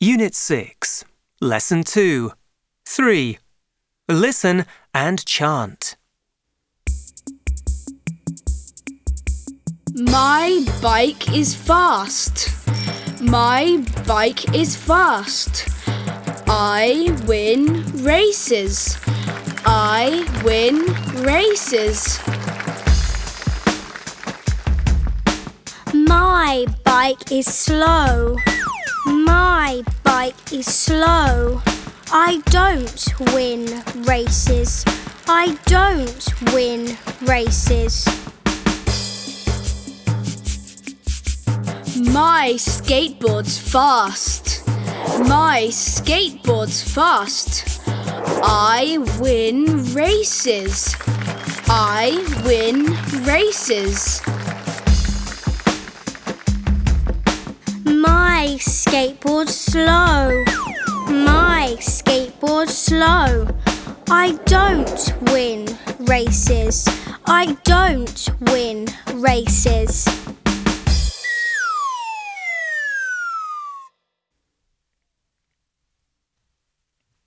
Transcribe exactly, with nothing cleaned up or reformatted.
Unit six, Lesson two. three. Listen and chant. My bike is fast. My bike is fast. I win races. I win races. My bike is slow. My bike is slow. I don't win races. I don't win races. My skateboard's fast. My skateboard's fast. I win races. I win races. My skateboard's slow. My skateboard's slow. I don't win races. I don't win races.